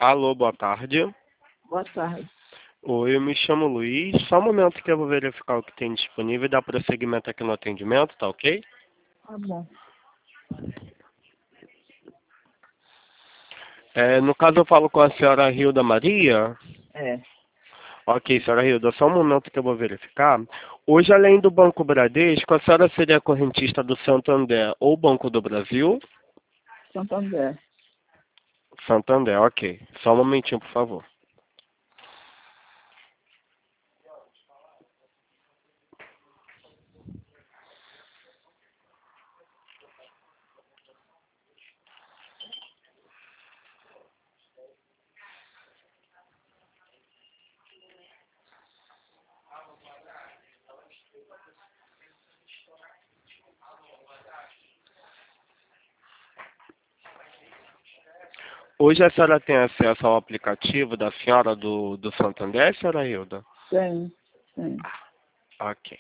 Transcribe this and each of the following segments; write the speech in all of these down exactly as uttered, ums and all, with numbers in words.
Alô, boa tarde. Boa tarde. Oi, eu me chamo Luiz. Só um momento que eu vou verificar o que tem disponível e dar prosseguimento aqui no atendimento, tá ok? Tá bom. É, no caso, eu falo com a senhora Hilda Maria. É. Ok, senhora Hilda, só um momento que eu vou verificar. Hoje, além do Banco Bradesco, a senhora seria correntista do Santander ou Banco do Brasil? Santander. Santander, ok. Só um momentinho, por favor. Hoje a senhora tem acesso ao aplicativo da senhora do, do Santander, senhora Hilda? Tem, tem. Ok.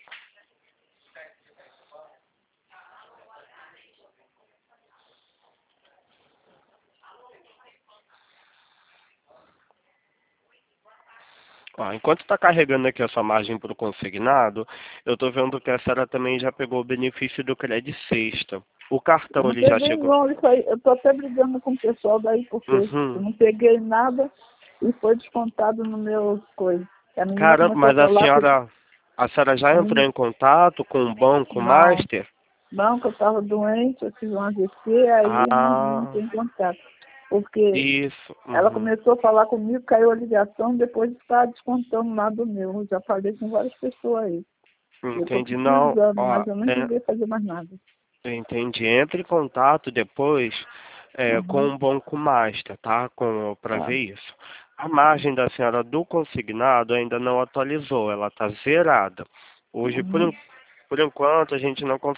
Ó, enquanto está carregando aqui a sua margem para o consignado, eu estou vendo que a senhora também já pegou o benefício do crédito sexta. O Eu cartão não ele já peguei chegou. não, isso aí. Eu tô até brigando com o pessoal daí, porque eu Uhum. não peguei nada e foi descontado no meu coisa. A menina Caramba, começou a mas a falar que senhora, a senhora já a entrou menina, em contato com o Banco não, Master? não, que eu estava doente, eu tive um A V C, aí não, não Ah, tem contato. Porque isso. ela Uhum. começou a falar comigo, caiu a ligação, depois está descontando lá do meu. Eu já falei com várias pessoas aí. Eu estou Entendi, não. precisando, Ó, mas eu não é, cheguei a fazer mais nada. entendi. Entre em contato depois é, com Uhum. o Banco Master, tá? Com, para Tá. ver isso. A margem da senhora do consignado ainda não atualizou, ela está zerada. Hoje, por, Uhum. en- por enquanto, a gente não consegue